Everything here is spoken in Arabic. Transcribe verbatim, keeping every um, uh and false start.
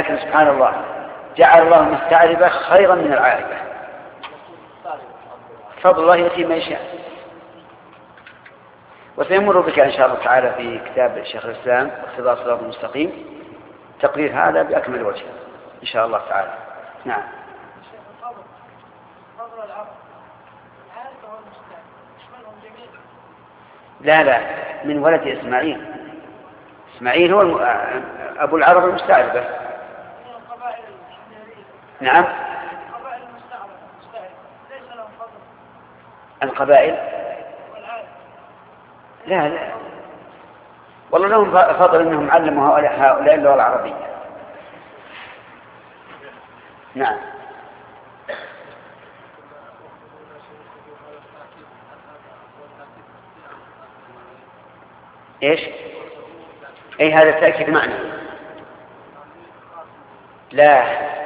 لكن سبحان الله جعل الله المستعربة خيرا من العاربة. فضل الله يؤتي من يشاء. وسيمر بك إن شاء الله تعالى في كتاب شيخ الإسلام اقتضاء الصراط المستقيم تقرير هذا بأكمل وجه إن شاء الله تعالى. نعم. لا لا من ولد إسماعيل. إسماعيل هو الم... أبو العرب المستعربة. نعم. القبائل لا لا والله لهم فضل أنهم علموا هؤلاء اللغة العربية. نعم. إيش؟ أي هذا تأكيد معنى. لا